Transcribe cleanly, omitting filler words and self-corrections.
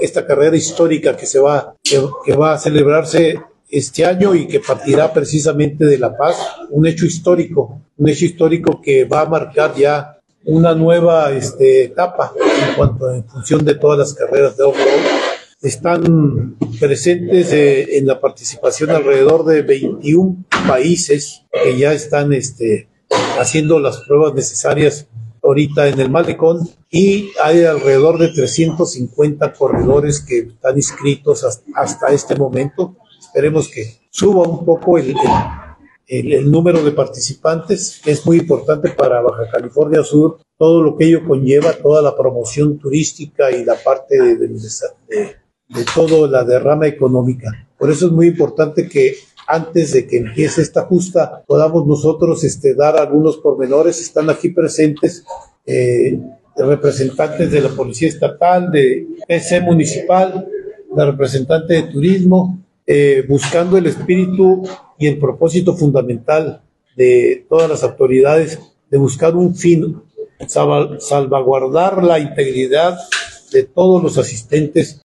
esta carrera histórica que va a celebrarse este año y que partirá precisamente de La Paz, un hecho histórico que va a marcar ya una nueva etapa en función de todas las carreras de off-road. Están presentes en la participación alrededor de 21 países que ya están haciendo las pruebas necesarias ahorita en el malecón, y hay alrededor de 350 corredores que están inscritos hasta este momento. Esperemos que suba un poco el número de participantes. Es muy importante para Baja California Sur todo lo que ello conlleva, toda la promoción turística y la parte de toda la derrama económica. Por eso es muy importante que antes de que empiece esta justa podamos nosotros dar algunos pormenores. Están aquí presentes representantes de la Policía Estatal, de PC Municipal, la representante de Turismo, buscando el espíritu y el propósito fundamental de todas las autoridades de buscar un fin, salvaguardar la integridad de todos los asistentes